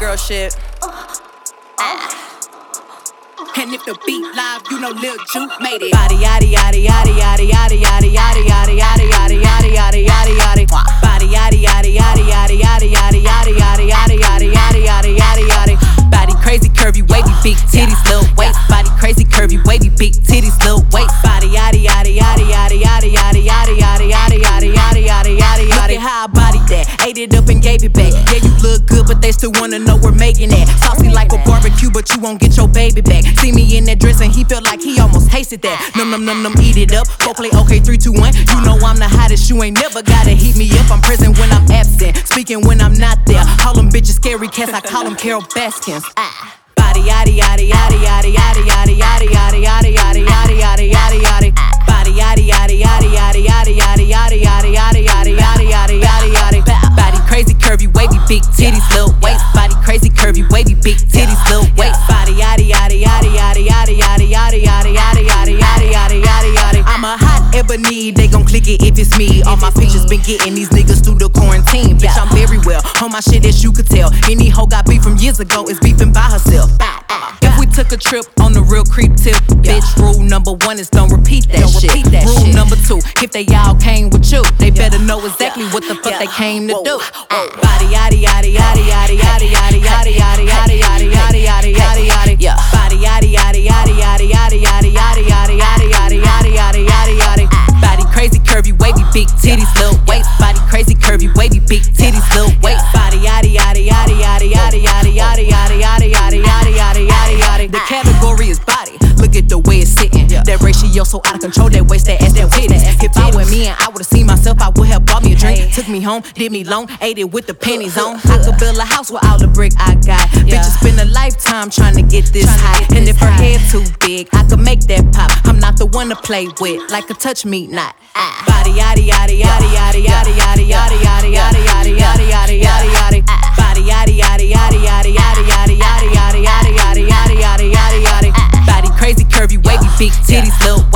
girl shit. And if the beat live, you know Lil Juke made it. Body yaddy yaddy yaddy yaddy yaddy yaddy yaddy yaddy yaddy yaddy yaddy yaddy yaddy yaddy. Body yaddy yaddy yaddy yaddy yaddy yaddy yaddy yaddy yaddy yaddy yaddy yaddy yaddy yaddy. Body crazy curvy wavy big titties little waist. Body crazy curvy wavy big titties little waist. Body yaddy yaddy yaddy yaddy yaddy yaddy yaddy yaddy yaddy yaddy yaddy yaddy yaddy. Look at how I bodied that, ate it up and gave it back. Yeah, you look good, but they still wanna know we're making that. Saucy like a barbecue, but you won't get your baby back. See me in that dress and he felt like he almost tasted that. Num num num num, eat it up. Go play okay, 3, 2, 1. You know I'm the hottest, you ain't never gotta heat me up. I'm present when I'm absent, speaking when I'm not there. Call them bitches scary cats, I call them Carol Baskins. Body yaddy yaddy yaddy yaddy yaddy yaddy yaddy yaddy yaddy yaddy yaddy yaddy yaddy yaddy. Body yaddy yaddy yaddy yaddy yaddy yaddy yaddy yaddy yaddy yaddy yaddy yaddy yaddy yaddy. Body crazy curvy wavy big titties little waist. Body crazy curvy wavy big titties little waist. Body yaddy yaddy yaddy yaddy yaddy yaddy yaddy yaddy yaddy yaddy yaddy yaddy yaddy yaddy. I'm a hot ebony, they gon' click it if it's me. All my pictures been getting these niggas through the quarantine. Bitch, I'm very well on my shit as you could tell. Any hoe got beef from years ago is beefing by herself. If we took a trip on the real creep tip, bitch, rule number 1 is don't repeat that shit. Rule number 2, if they all came with you, they better know exactly what the fuck they came to do. Body yaddy yaddy yaddy yaddy yaddy yaddy yaddy yaddy yaddy yaddy yaddy yaddy yaddy yaddy. Body yaddy yaddy yaddy yaddy yaddy yaddy yaddy yaddy yaddy yaddy yaddy yaddy yaddy yaddy. Body crazy curvy wavy big titties little waist. Body crazy curvy wavy big titties little waist. Body yaddy yaddy yaddy yaddy yaddy yaddy yaddy yaddy yaddy yaddy yaddy yaddy yaddy yaddy. The category is body. Look at the way it's sitting. That ratio so out of control. That waist, that ass, that titties. If I were me and I would've seen myself, I would have bought me a drink. Took me home, did me long, ate it with the pennies on. I could build a house with all the brick I got. Bitches spend a lifetime trying to get this high. And if her head too big, I could make that pop. I'm not the one to play with, like a touch me not. Body yaddy yaddy yaddy yaddy yaddy yaddy yaddy yaddy yaddy yaddy yaddy yaddy yaddy yaddy. Body yaddy yaddy yaddy yaddy yaddy yaddy yaddy yaddy yaddy yaddy yaddy yaddy yaddy yaddy. Body crazy curvy wavy big titties little